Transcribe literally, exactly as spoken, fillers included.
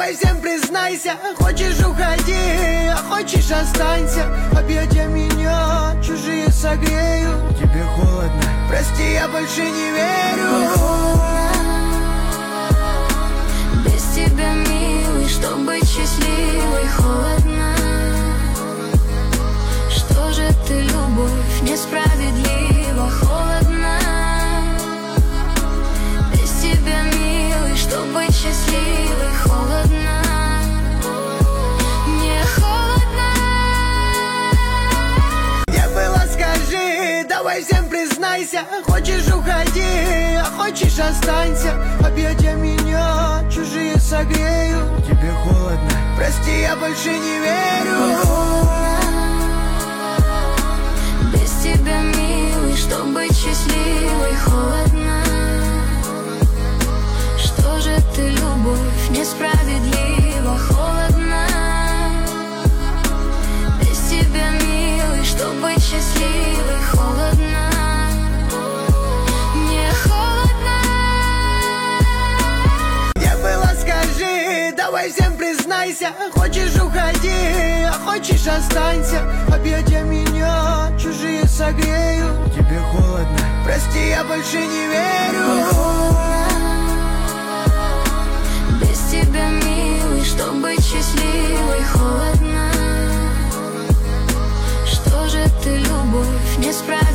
Давай всем признайся, хочешь уходи, а хочешь останься. Объятия меня чужие согреют. Тебе холодно? Прости, я больше не верю. Без тебя, милый, чтоб быть счастливой, холодно. Что же ты, любовь, несправедлива, холодно. Без тебя, милый, чтоб быть счастливой, холодно. Мне холодно. Где была, скажи, давай всем признайся. Хочешь уходи, а хочешь останься. Объятия меня чужие согреют. Тебе холодно? Прости, я больше не верю. Без тебя, милый, чтоб быть счастливой, холодно. Что же ты, любовь, несправедлива, холодно. Без тебя, милый, чтоб быть счастливой, холодно. Мне холодно. Где была, скажи, давай всем признайся. Хочешь уходи, а хочешь останься. Объятия меня чужие согреют. Тебе холодно? Прости, я больше не верю.